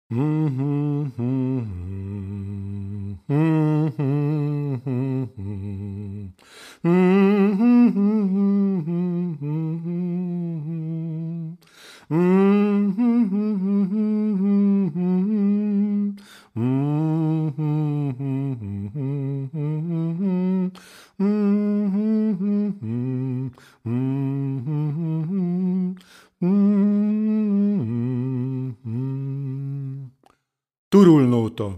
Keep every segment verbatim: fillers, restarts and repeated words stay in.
Turulnóta.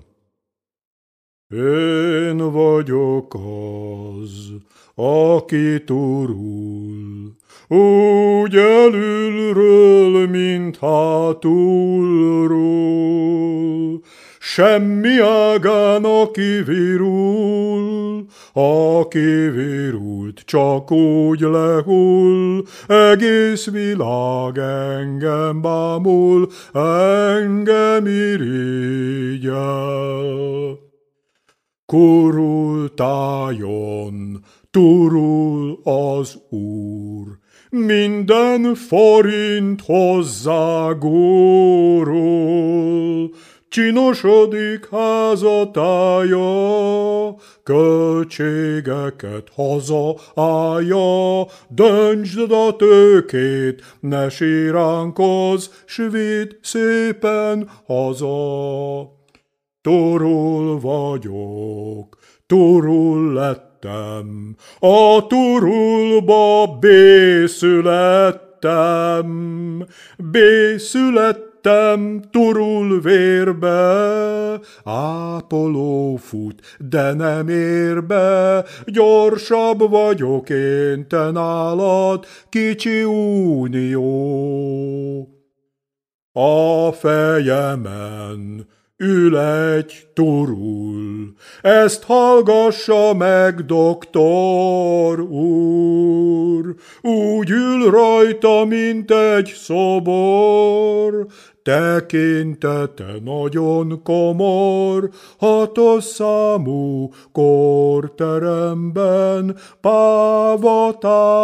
Én vagyok az, aki turul, úgy elülről, mint hátulról. Semmi ágán, aki virul, aki virult, csak úgy lehull. Egész világ engem bámul, engem irigyel. Kurultájon turul az Úr, minden forint hozzá górul. Csinosodik házatája, költségeket hazaállja. Döntsd a tőkét, ne síránkozz, s vidd szépen haza. Turul vagyok, turul lettem, a turulba bészülettem. Bészülettem turul vérbe, ápoló fut, de nem ér be. Gyorsabb vagyok én te nálad, kicsi unió. A fejemen ül egy turul, ezt hallgassa meg, doktor úr. Úgy ül rajta, mint egy szobor, tekintete nagyon komor. Hatos számú korteremben páva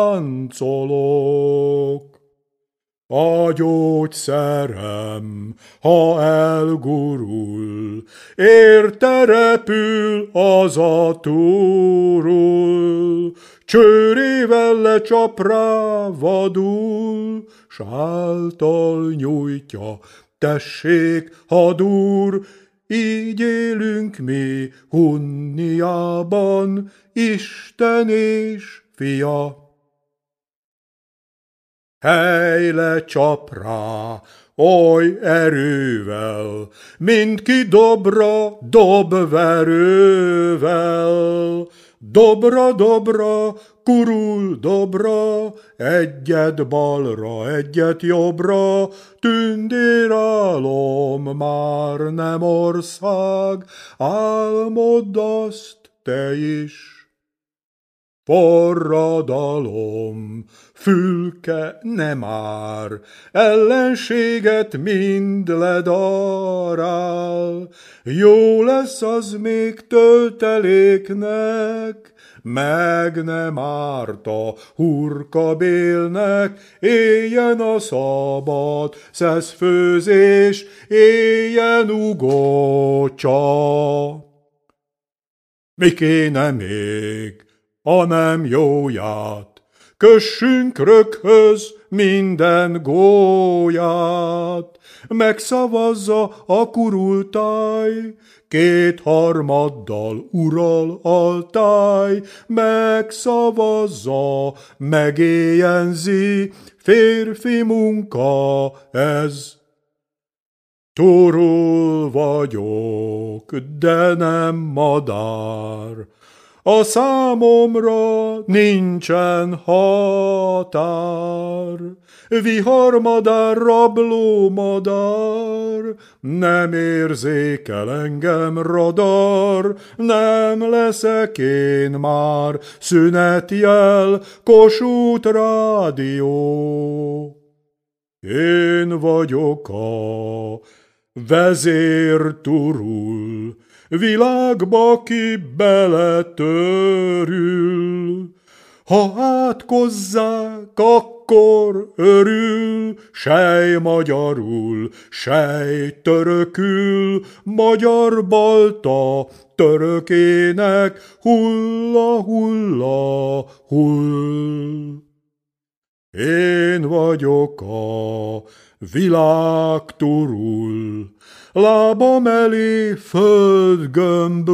táncolok. A gyógyszerem, ha elgurul, érte repül az a turul. Csőrével lecsap rá vadul, s által nyújtja, tessék, hadúr. Így élünk mi Hunniában, Isten és fia. Hely lecsap rá, oly erővel, mint ki dobra dobverővel. Dobra, dobra, kurul dobra, egyet balra, egyet jobbra. Tündérálom már nem ország, álmodd azt te is. Forradalom, fülke nem ár, ellenséget mind ledarál. Jó lesz az még tölteléknek, meg nem árt a hurkabélnek. Éljen a szabad szeszfőzés, éljen ugócsa. Mi kéne még, a nem jóját, kössünk röghöz minden gólyát. Megszavazza a kurultáj, kétharmaddal ural altáj. Megszavazza, megéjjenzi, férfi munka ez. Turul vagyok, de nem madár, a számomra nincsen határ. Viharmadár, rablómadár, nem érzékel engem radar. Nem leszek én már szünetjel, Kossuth Rádió. Én vagyok a vezér turul, világba ki beletörül. Ha átkozzák, akkor örül, sej magyarul, sej törökül, magyar balta, törökének hulla, hulla, hull. Én vagyok a világ turul, lábam elé földgömb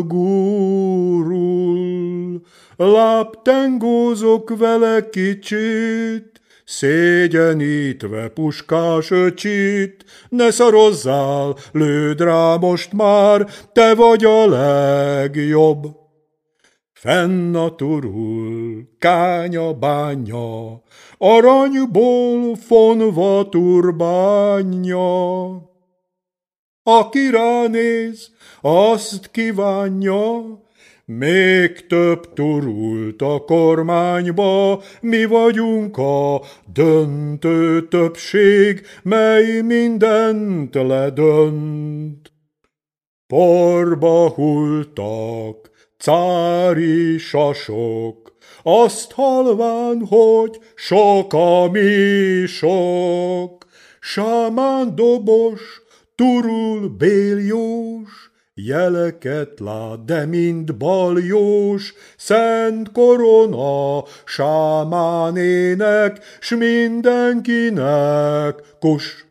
gúrul, lábtengózok vele kicsit, szégyenítve puskás öcsit, ne szarozzál, lőd rá most már, te vagy a legjobb. Fenn a turul, kánya bánya, aranyból fonva turbánja. Aki ránéz, azt kívánja, még több turult a kormányba, mi vagyunk a döntő többség, mely mindent ledönt. Porba hulltak cári sasok, azt halván, hogy sok a mi sok. Sámán dobos, turul béljós, jeleket lát, de mind baljós, szent korona, sámánének, s mindenkinek kus.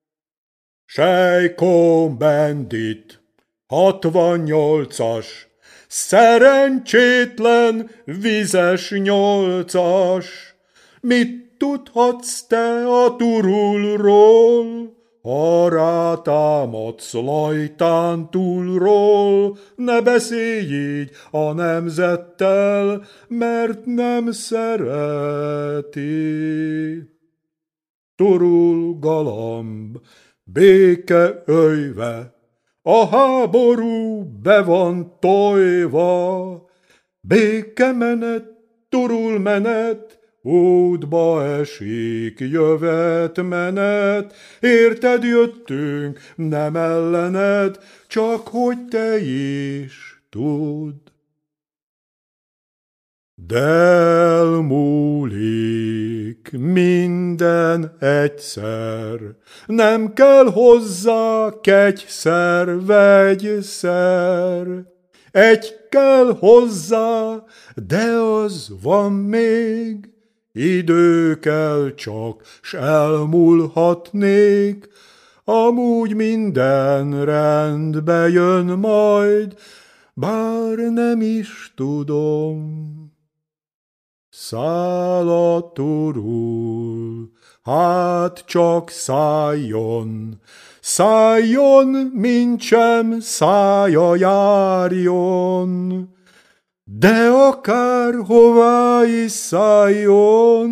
Sejkom Bendit, hatvannyolcas, szerencsétlen vizes nyolcas. Mit tudhatsz te a turulról? Ha rátámadsz Lajtán túlról, ne beszélj így a nemzettel, mert nem szereti. Turul galamb, béke öjve, a háború be van tojva. Békemenet, turul menet, útba esik jövetmenet, érted jöttünk, nem ellened, csak hogy te is tudd. De elmúlik minden egyszer, nem kell hozzá kegyszer, vegyszer. Egy kell hozzá, de az van még, idő kell csak, s elmúlhatnék, amúgy minden rendbe jön majd, bár nem is tudom. Száll a turul, hát csak szálljon, szálljon, mintsem szája járjon, de akárhová is szálljon,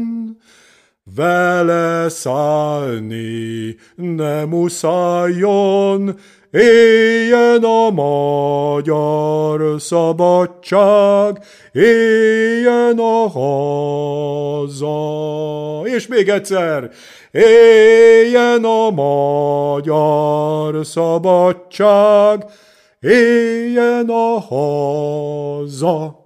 vele szállni ne muszálljon, éljen a magyar szabadság, éljen a haza. És még egyszer, éljen a magyar szabadság, éljen a haza.